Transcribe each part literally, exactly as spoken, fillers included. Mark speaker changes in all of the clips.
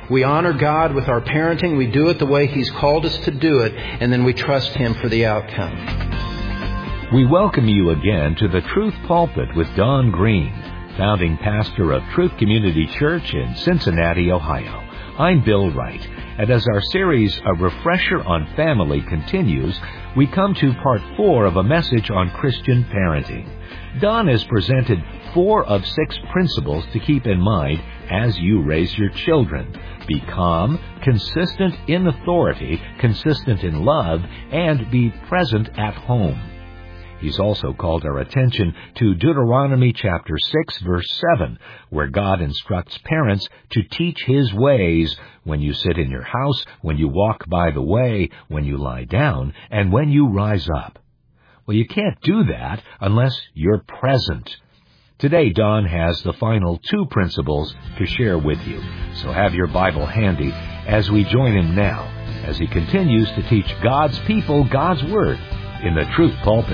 Speaker 1: We honor God with our parenting. We do it the way He's called us to do it. And then we trust Him for the outcome.
Speaker 2: We welcome you again to the Truth Pulpit with Don Green, founding pastor of Truth Community Church in Cincinnati, Ohio. I'm Bill Wright, and as our series, A Refresher on Family, continues, we come to part four of a message on Christian parenting. Don has presented four of six principles to keep in mind as you raise your children. Be calm, consistent in authority, consistent in love, and be present at home. He's also called our attention to Deuteronomy chapter six, verse seven, where God instructs parents to teach His ways when you sit in your house, when you walk by the way, when you lie down, and when you rise up. Well, you can't do that unless you're present. Today, Don has the final two principles to share with you. So have your Bible handy as we join him now as he continues to teach God's people God's Word in the Truth Pulpit.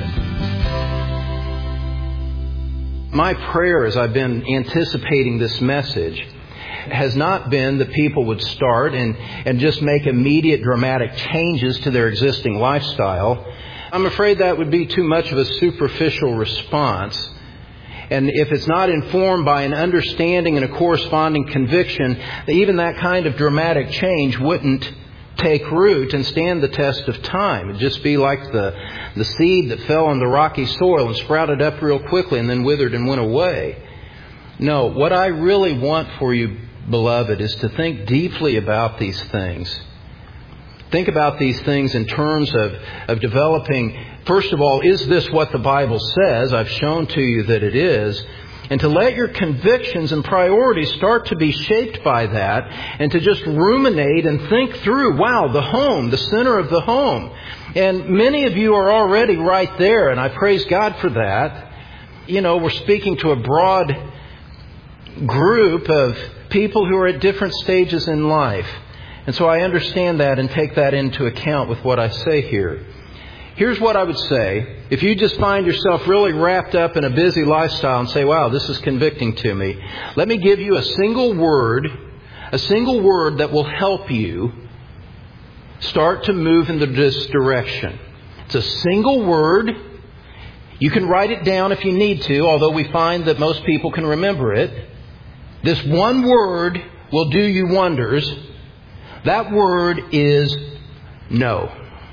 Speaker 1: My prayer as I've been anticipating this message has not been that people would start and, and just make immediate dramatic changes to their existing lifestyle. I'm afraid that would be too much of a superficial response. And if it's not informed by an understanding and a corresponding conviction, even that kind of dramatic change wouldn't take root and stand the test of time. It'd just be like the, the seed that fell on the rocky soil and sprouted up real quickly and then withered and went away. No, what I really want for you, beloved, is to think deeply about these things. Think about these things in terms of, of developing, first of all, is this what the Bible says? I've shown to you that it is. And to let your convictions and priorities start to be shaped by that, and to just ruminate and think through, wow, the home, the center of the home. And many of you are already right there, and I praise God for that. You know, we're speaking to a broad group of people who are at different stages in life. And so I understand that and take that into account with what I say here. Here's what I would say. If you just find yourself really wrapped up in a busy lifestyle and say, wow, this is convicting to me, let me give you a single word, a single word that will help you start to move in this direction. It's a single word. You can write it down if you need to, although we find that most people can remember it. This one word will do you wonders. That word is no.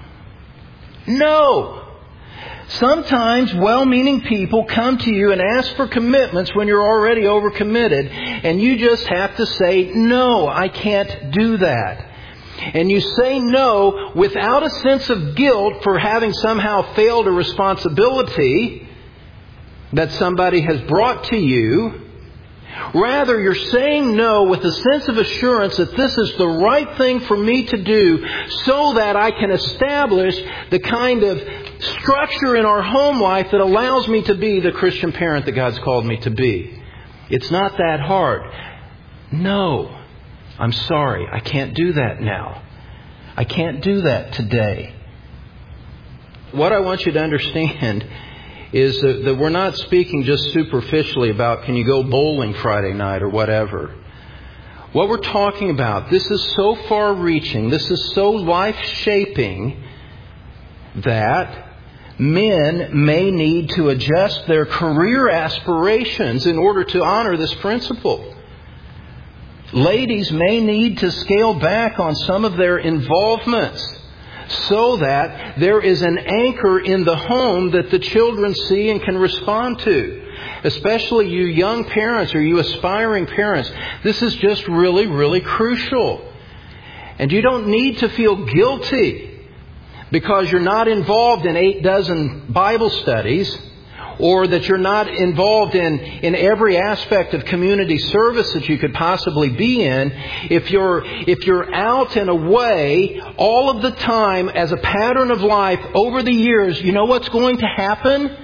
Speaker 1: No. Sometimes well-meaning people come to you and ask for commitments when you're already overcommitted, and you just have to say, no, I can't do that. And you say no without a sense of guilt for having somehow failed a responsibility that somebody has brought to you. Rather, you're saying no with a sense of assurance that this is the right thing for me to do so that I can establish the kind of structure in our home life that allows me to be the Christian parent that God's called me to be. It's not that hard. No, I'm sorry. I can't do that now. I can't do that today. What I want you to understand is that, that we're not speaking just superficially about can you go bowling Friday night or whatever. What we're talking about, this is so far-reaching, this is so life-shaping that men may need to adjust their career aspirations in order to honor this principle. Ladies may need to scale back on some of their involvements so that there is an anchor in the home that the children see and can respond to. Especially you young parents or you aspiring parents. This is just really, really crucial. And you don't need to feel guilty because you're not involved in eight dozen Bible studies, or that you're not involved in, in every aspect of community service that you could possibly be in. If you're, if you're out and away all of the time as a pattern of life over the years, you know what's going to happen?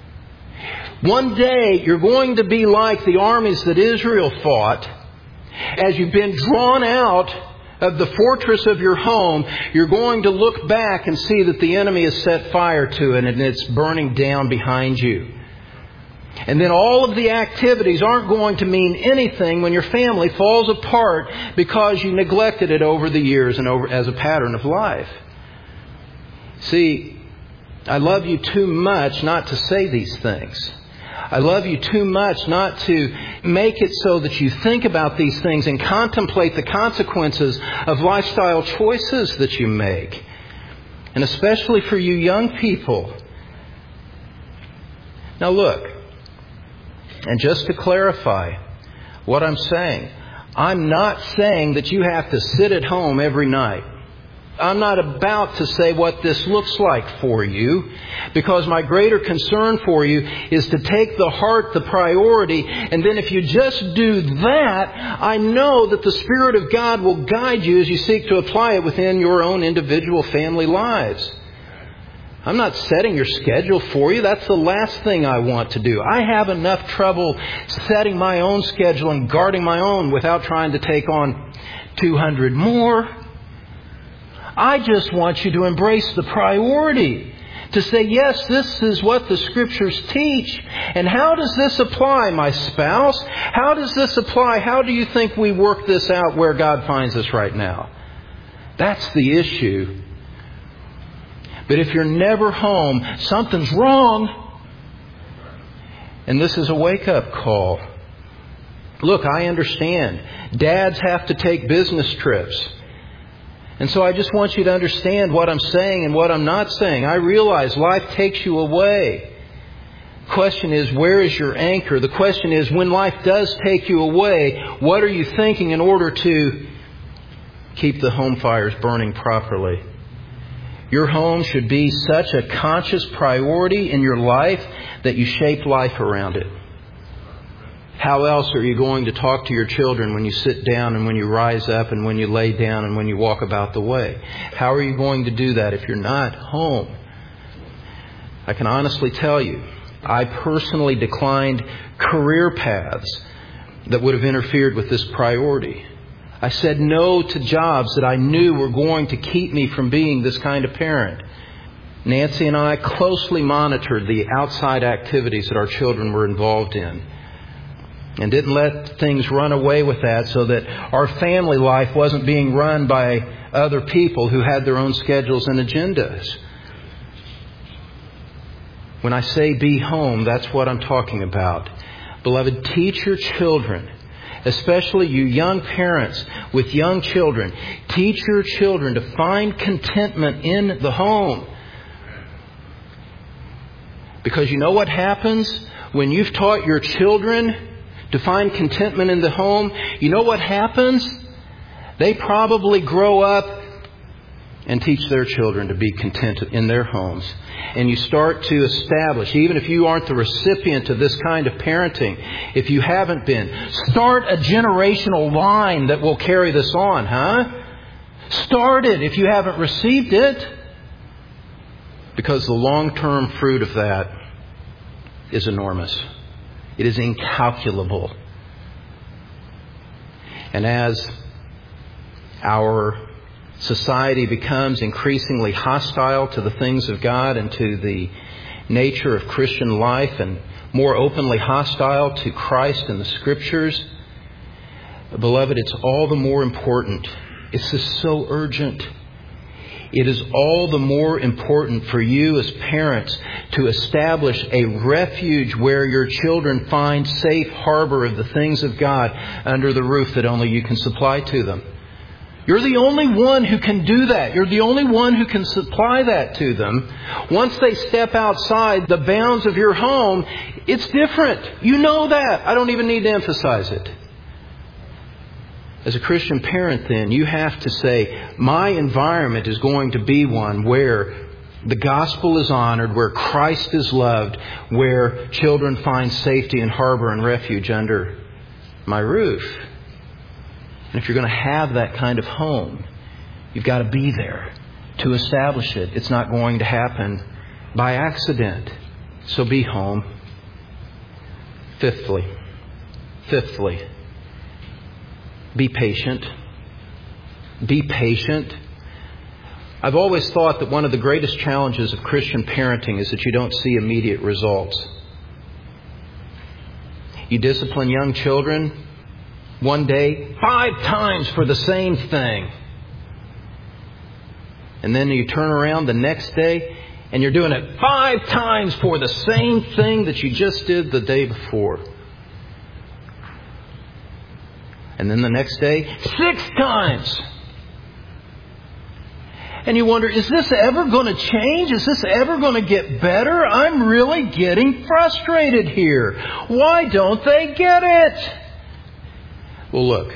Speaker 1: One day you're going to be like the armies that Israel fought. As you've been drawn out of the fortress of your home, you're going to look back and see that the enemy has set fire to it and it's burning down behind you. And then all of the activities aren't going to mean anything when your family falls apart because you neglected it over the years and over as a pattern of life. See, I love you too much not to say these things. I love you too much not to make it so that you think about these things and contemplate the consequences of lifestyle choices that you make. And especially for you young people. Now look, and just to clarify what I'm saying, I'm not saying that you have to sit at home every night. I'm not about to say what this looks like for you, because my greater concern for you is to take the heart the priority, and then if you just do that, I know that the Spirit of God will guide you as you seek to apply it within your own individual family lives. I'm not setting your schedule for you. That's the last thing I want to do. I have enough trouble setting my own schedule and guarding my own without trying to take on two hundred more. I just want you to embrace the priority. To say, yes, this is what the Scriptures teach. And how does this apply, my spouse? How does this apply? How do you think we work this out where God finds us right now? That's the issue. But if you're never home, something's wrong. And this is a wake-up call. Look, I understand. Dads have to take business trips. And so I just want you to understand what I'm saying and what I'm not saying. I realize life takes you away. The question is, where is your anchor? The question is, when life does take you away, what are you thinking in order to keep the home fires burning properly? Your home should be such a conscious priority in your life that you shape life around it. How else are you going to talk to your children when you sit down and when you rise up and when you lay down and when you walk about the way? How are you going to do that if you're not home? I can honestly tell you, I personally declined career paths that would have interfered with this priority. I said no to jobs that I knew were going to keep me from being this kind of parent. Nancy and I closely monitored the outside activities that our children were involved in, and didn't let things run away with that, so that our family life wasn't being run by other people who had their own schedules and agendas. When I say be home, that's what I'm talking about. Beloved, teach your children, especially you young parents with young children, teach your children to find contentment in the home. Because you know what happens when you've taught your children to find contentment in the home? You know what happens? They probably grow up and teach their children to be content in their homes. And you start to establish, even if you aren't the recipient of this kind of parenting, if you haven't been, start a generational line that will carry this on, huh? Start it if you haven't received it. Because the long-term fruit of that is enormous. It is incalculable. And as our society becomes increasingly hostile to the things of God and to the nature of Christian life, and more openly hostile to Christ and the Scriptures, beloved, it's all the more important. It's just so urgent. It is all the more important for you as parents to establish a refuge where your children find safe harbor of the things of God under the roof that only you can supply to them. You're the only one who can do that. You're the only one who can supply that to them. Once they step outside the bounds of your home, it's different. You know that. I don't even need to emphasize it. As a Christian parent, then, you have to say, my environment is going to be one where the gospel is honored, where Christ is loved, where children find safety and harbor and refuge under my roof. And if you're going to have that kind of home, you've got to be there to establish it. It's not going to happen by accident. So be home. Fifthly, fifthly, be patient. Be patient. I've always thought that one of the greatest challenges of Christian parenting is that you don't see immediate results. You discipline young children one day five times for the same thing. And then you turn around the next day and you're doing it five times for the same thing that you just did the day before. And then the next day, six times. And you wonder, is this ever going to change? Is this ever going to get better? I'm really getting frustrated here. Why don't they get it? Well, look.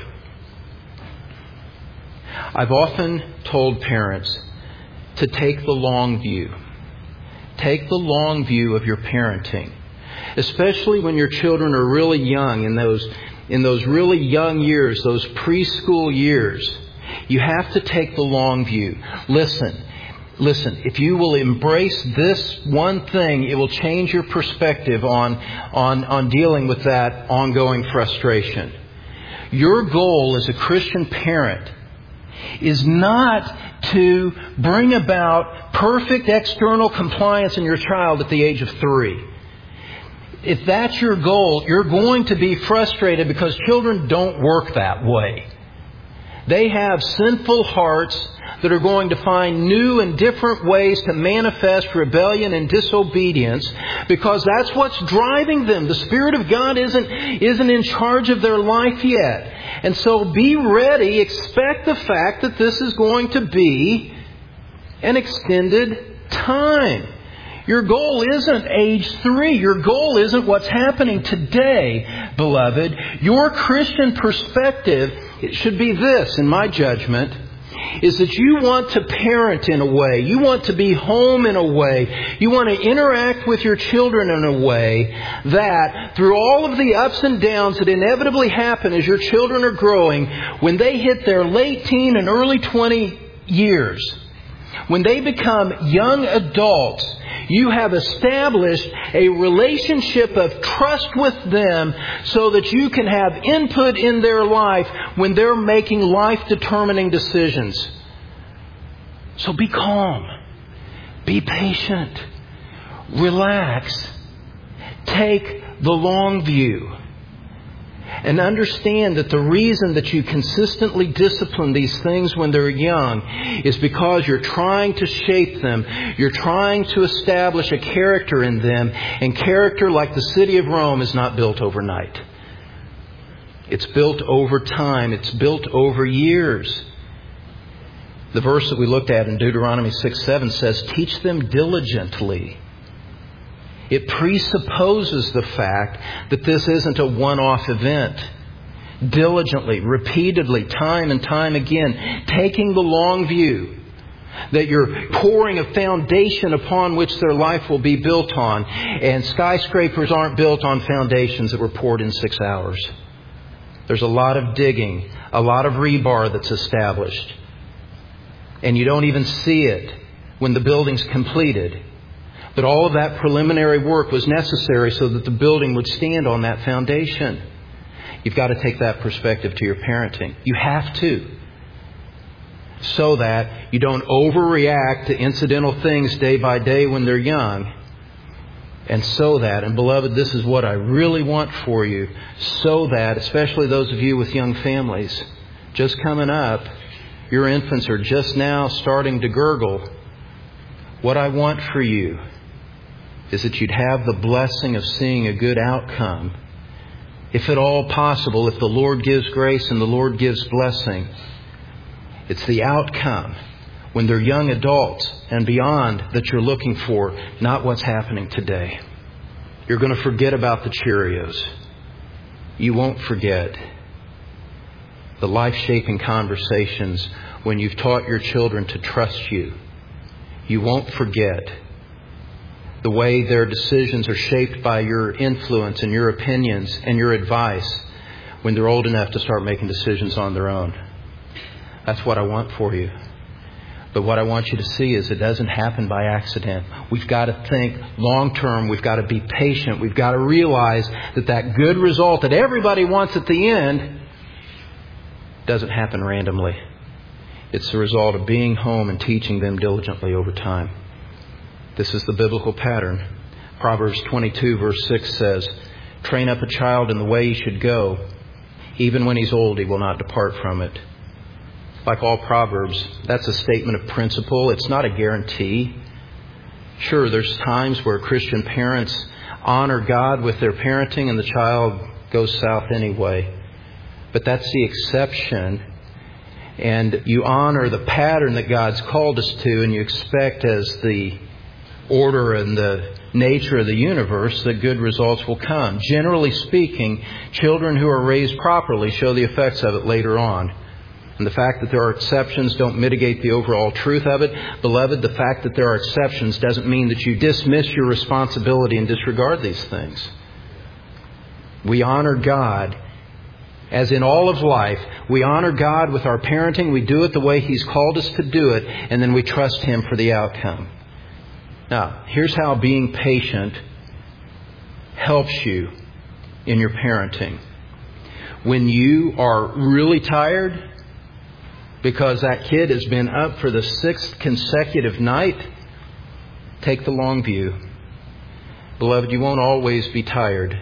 Speaker 1: I've often told parents to take the long view. Take the long view of your parenting. Especially when your children are really young, in those, in those really young years, those preschool years. You have to take the long view. Listen, listen, if you will embrace this one thing, it will change your perspective on, on, on dealing with that ongoing frustration. Your goal as a Christian parent is not to bring about perfect external compliance in your child at the age of three. If that's your goal, you're going to be frustrated because children don't work that way. They have sinful hearts that are going to find new and different ways to manifest rebellion and disobedience because that's what's driving them. The Spirit of God isn't, isn't in charge of their life yet. And so be ready, expect the fact that this is going to be an extended time. Your goal isn't age three. Your goal isn't what's happening today, beloved. Your Christian perspective, it should be this, in my judgment, is that you want to parent in a way. You want to be home in a way. You want to interact with your children in a way that through all of the ups and downs that inevitably happen as your children are growing, when they hit their late teen and early twenty years, when they become young adults, you have established a relationship of trust with them so that you can have input in their life when they're making life-determining decisions. So be calm. Be patient. Relax. Take the long view. And understand that the reason that you consistently discipline these things when they're young is because you're trying to shape them. You're trying to establish a character in them. And character, like the city of Rome, is not built overnight. It's built over time. It's built over years. The verse that we looked at in Deuteronomy six seven says, teach them diligently. It presupposes the fact that this isn't a one-off event. Diligently, repeatedly, time and time again, taking the long view that you're pouring a foundation upon which their life will be built on. And skyscrapers aren't built on foundations that were poured in six hours. There's a lot of digging, a lot of rebar that's established. And you don't even see it when the building's completed. But all of that preliminary work was necessary so that the building would stand on that foundation. You've got to take that perspective to your parenting. You have to. So that you don't overreact to incidental things day by day when they're young. And so that, and beloved, this is what I really want for you, so that, especially those of you with young families, just coming up, your infants are just now starting to gurgle. What I want for you is that you'd have the blessing of seeing a good outcome. If at all possible, if the Lord gives grace and the Lord gives blessing, it's the outcome when they're young adults and beyond that you're looking for, not what's happening today. You're going to forget about the Cheerios. You won't forget the life-shaping conversations when you've taught your children to trust you. You won't forget the way their decisions are shaped by your influence and your opinions and your advice when they're old enough to start making decisions on their own. That's what I want for you. But what I want you to see is it doesn't happen by accident. We've got to think long term. We've got to be patient. We've got to realize that that good result that everybody wants at the end doesn't happen randomly. It's the result of being home and teaching them diligently over time. This is the biblical pattern. Proverbs twenty-two verse six says, Train up a child in the way he should go. Even when he's old, he will not depart from it. Like all Proverbs, that's a statement of principle. It's not a guarantee. Sure, there's times where Christian parents honor God with their parenting and the child goes south anyway. But that's the exception. And you honor the pattern that God's called us to, and you expect, as the order and the nature of the universe, that good results will come. Generally speaking, children who are raised properly show the effects of it later on. And the fact that there are exceptions don't mitigate the overall truth of it. Beloved, the fact that there are exceptions doesn't mean that you dismiss your responsibility and disregard these things. We honor God. As in all of life, we honor God with our parenting. We do it the way He's called us to do it, and then we trust Him for the outcome. Now, here's how being patient helps you in your parenting. When you are really tired because that kid has been up for the sixth consecutive night, take the long view. Beloved, you won't always be tired.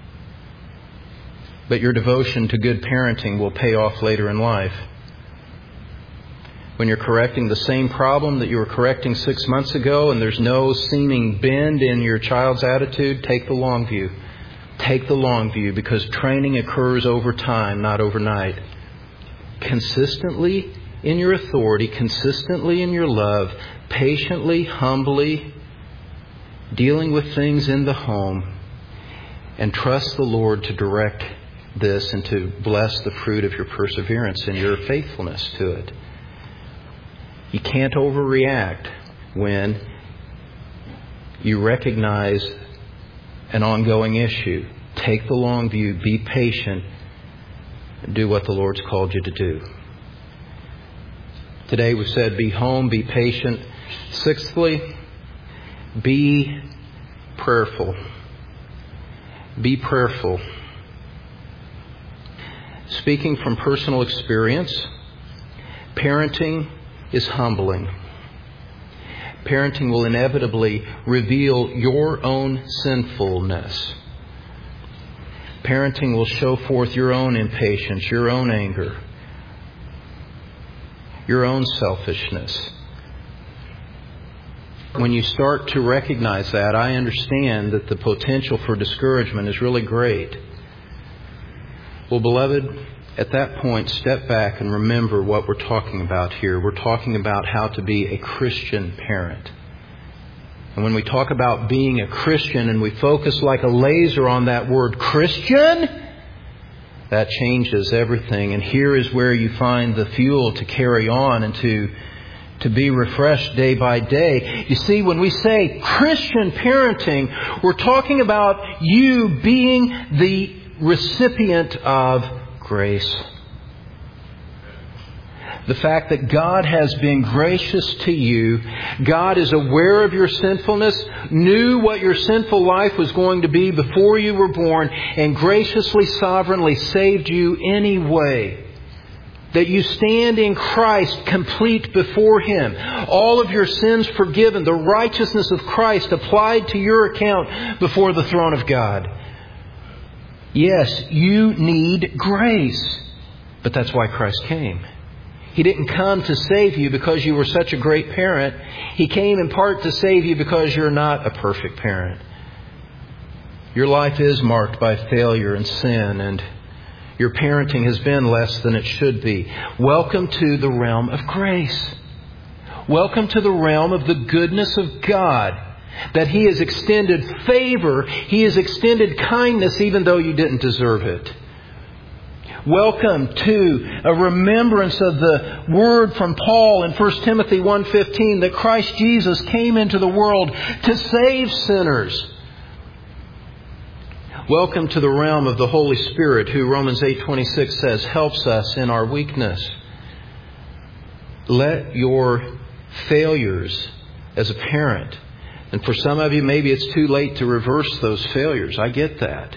Speaker 1: But your devotion to good parenting will pay off later in life. When you're correcting the same problem that you were correcting six months ago and there's no seeming bend in your child's attitude, take the long view. Take the long view, because training occurs over time, not overnight. Consistently in your authority, consistently in your love, patiently, humbly, dealing with things in the home, and trust the Lord to direct this and to bless the fruit of your perseverance and your faithfulness to it. You can't overreact when you recognize an ongoing issue. Take the long view, be patient, and do what the Lord's called you to do. Today we said be home, be patient. Sixthly, be prayerful. Be prayerful. Speaking from personal experience, parenting is humbling. Parenting will inevitably reveal your own sinfulness. Parenting will show forth your own impatience, your own anger, your own selfishness. When you start to recognize that, I understand that the potential for discouragement is really great. Well, beloved, at that point, step back and remember what we're talking about here. We're talking about how to be a Christian parent. And when we talk about being a Christian and we focus like a laser on that word Christian, that changes everything. And here is where you find the fuel to carry on and to, to be refreshed day by day. You see, when we say Christian parenting, we're talking about you being the recipient of grace. The fact that God has been gracious to you. God is aware of your sinfulness, knew what your sinful life was going to be before you were born, and graciously, sovereignly saved you anyway. That you stand in Christ complete before Him. All of your sins forgiven. The righteousness of Christ applied to your account before the throne of God. Yes, you need grace. But that's why Christ came. He didn't come to save you because you were such a great parent. He came in part to save you because you're not a perfect parent. Your life is marked by failure and sin, and your parenting has been less than it should be. Welcome to the realm of grace. Welcome to the realm of the goodness of God. That He has extended favor, He has extended kindness even though you didn't deserve it. Welcome to a remembrance of the word from Paul in First Timothy one fifteen that Christ Jesus came into the world to save sinners. Welcome to the realm of the Holy Spirit, who Romans eight twenty-six says helps us in our weakness. Let your failures as a parent, and for some of you maybe it's too late to reverse those failures. I get that.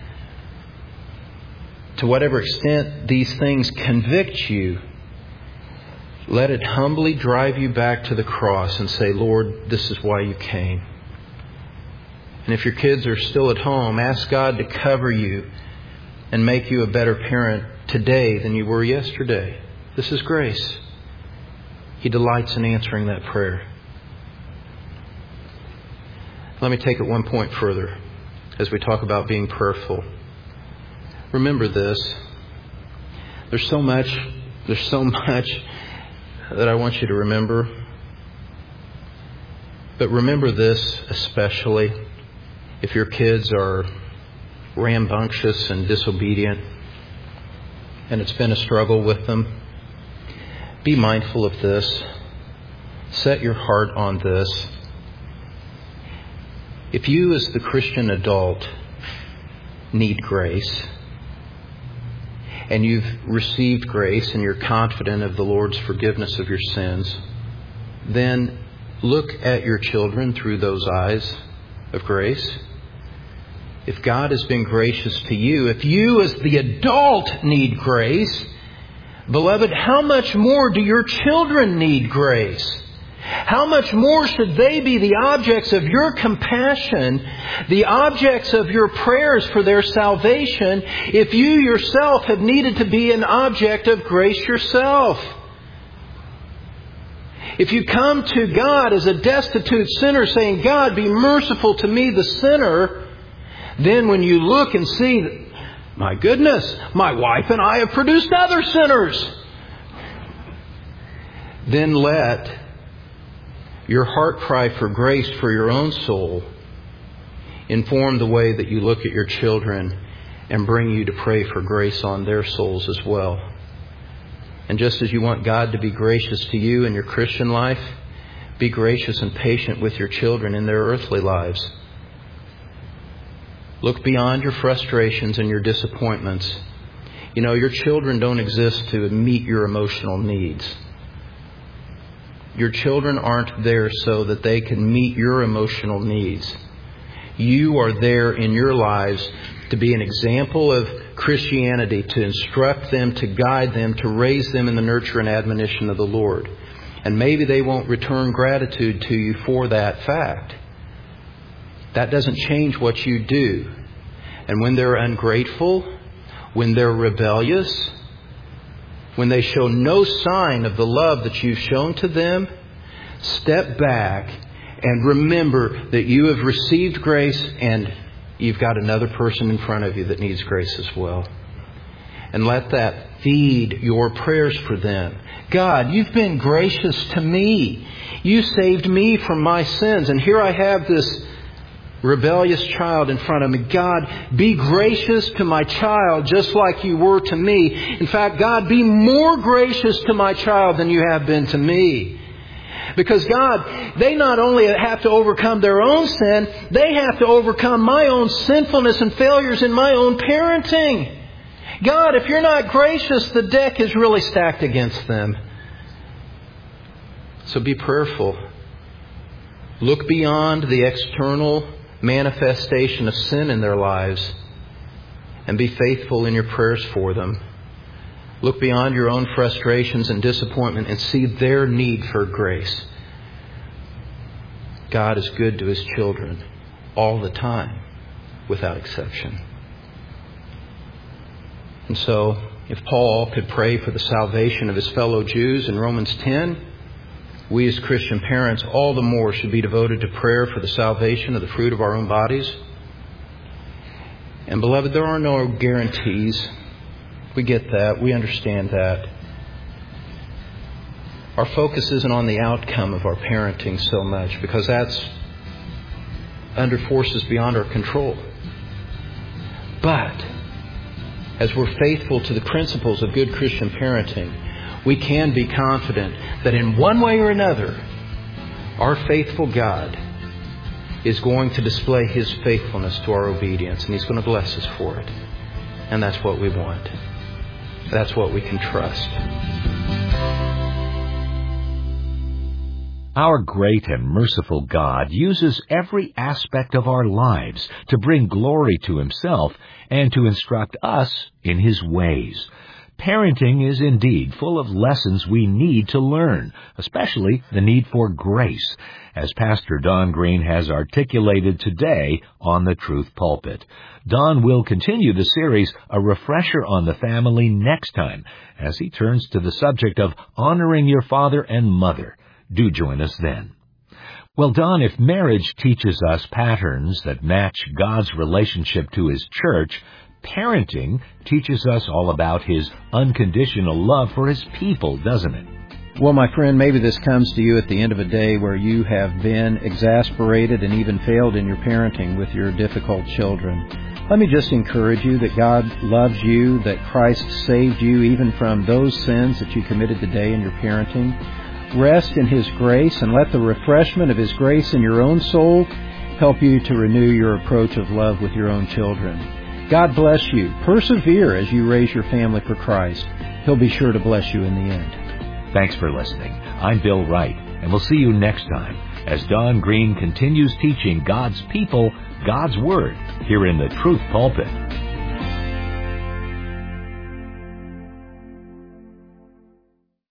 Speaker 1: To whatever extent these things convict you, let it humbly drive you back to the cross and say, Lord, this is why you came. And if your kids are still at home, ask God to cover you and make you a better parent today than you were yesterday. This is grace. He delights in answering that prayer. Let me take it one point further as we talk about being prayerful. Remember this. There's so much, there's so much that I want you to remember. But remember this especially if your kids are rambunctious and disobedient and it's been a struggle with them. Be mindful of this. Set your heart on this. If you as the Christian adult need grace, and you've received grace and you're confident of the Lord's forgiveness of your sins, then look at your children through those eyes of grace. If God has been gracious to you, if you as the adult need grace, beloved, how much more do your children need grace? How much more should they be the objects of your compassion, the objects of your prayers for their salvation, if you yourself have needed to be an object of grace yourself? If you come to God as a destitute sinner saying, God, be merciful to me, the sinner, then when you look and see, my goodness, my wife and I have produced other sinners, then let your heart cry for grace for your own soul inform the way that you look at your children and bring you to pray for grace on their souls as well. And just as you want God to be gracious to you in your Christian life, be gracious and patient with your children in their earthly lives. Look beyond your frustrations and your disappointments. You know, your children don't exist to meet your emotional needs. Your children aren't there so that they can meet your emotional needs. You are there in your lives to be an example of Christianity, to instruct them, to guide them, to raise them in the nurture and admonition of the Lord. And maybe they won't return gratitude to you for that fact. That doesn't change what you do. And when they're ungrateful, when they're rebellious, when they show no sign of the love that you've shown to them, step back and remember that you have received grace and you've got another person in front of you that needs grace as well. And let that feed your prayers for them. God, you've been gracious to me. You saved me from my sins. And here I have this rebellious child in front of me. God, be gracious to my child just like you were to me. In fact, God, be more gracious to my child than you have been to me. Because God, they not only have to overcome their own sin, they have to overcome my own sinfulness and failures in my own parenting. God, if you're not gracious, the deck is really stacked against them. So be prayerful. Look beyond the external manifestation of sin in their lives and be faithful in your prayers for them. Look beyond your own frustrations and disappointment and see their need for grace. God is good to His children all the time, without exception. And so, if Paul could pray for the salvation of his fellow Jews in Romans ten, we as Christian parents all the more should be devoted to prayer for the salvation of the fruit of our own bodies. And beloved, there are no guarantees. We get that. We understand that. Our focus isn't on the outcome of our parenting so much, because that's under forces beyond our control. But as we're faithful to the principles of good Christian parenting, we can be confident that in one way or another, our faithful God is going to display His faithfulness to our obedience, and He's going to bless us for it. And that's what we want. That's what we can trust.
Speaker 2: Our great and merciful God uses every aspect of our lives to bring glory to Himself and to instruct us in His ways. Parenting is indeed full of lessons we need to learn, especially the need for grace, as Pastor Don Green has articulated today on the Truth Pulpit. Don will continue the series, A Refresher on the Family, next time, as he turns to the subject of honoring your father and mother. Do join us then. Well, Don, if marriage teaches us patterns that match God's relationship to His church, parenting teaches us all about His unconditional love for His people, doesn't it?
Speaker 1: Well, my friend, maybe this comes to you at the end of a day where you have been exasperated and even failed in your parenting with your difficult children. Let me just encourage you that God loves you, that Christ saved you even from those sins that you committed today in your parenting. Rest in His grace and let the refreshment of His grace in your own soul help you to renew your approach of love with your own children. God bless you. Persevere as you raise your family for Christ. He'll be sure to bless you in the end.
Speaker 2: Thanks for listening. I'm Bill Wright, and we'll see you next time as Don Green continues teaching God's people God's Word here in the Truth Pulpit.